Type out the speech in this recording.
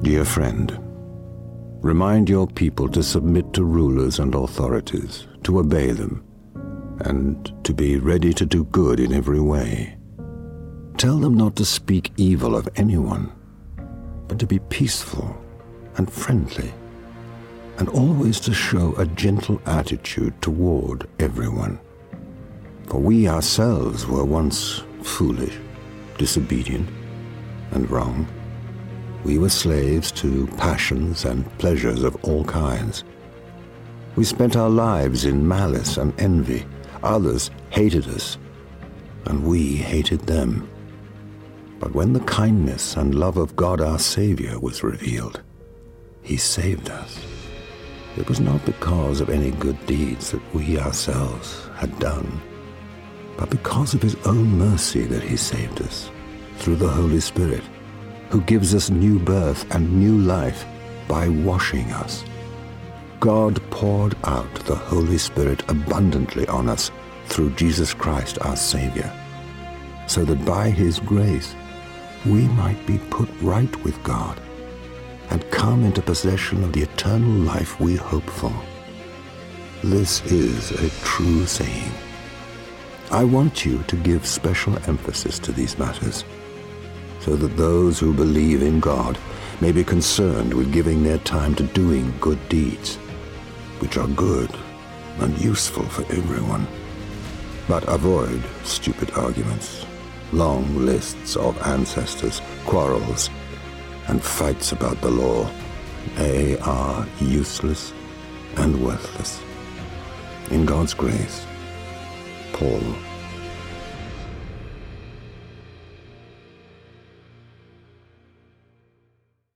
Dear friend, remind your people to submit to rulers and authorities, to obey them, and to be ready to do good in every way. Tell them not to speak evil of anyone, but to be peaceful and friendly, and always to show a gentle attitude toward everyone. For we ourselves were once foolish, disobedient, and wrong. We were slaves to passions and pleasures of all kinds. We spent our lives in malice and envy. Others hated us, and we hated them. But when the kindness and love of God our Savior was revealed, He saved us. It was not because of any good deeds that we ourselves had done, but because of His own mercy that He saved us, through the Holy Spirit, who gives us new birth and new life by washing us. God poured out the Holy Spirit abundantly on us through Jesus Christ our Savior, so that by His grace we might be put right with God and come into possession of the eternal life we hope for. This is a true saying. I want you to give special emphasis to these matters, so that those who believe in God may be concerned with giving their time to doing good deeds, which are good and useful for everyone. But avoid stupid arguments, long lists of ancestors, quarrels, and fights about the law. They are useless and worthless. In God's grace, Paul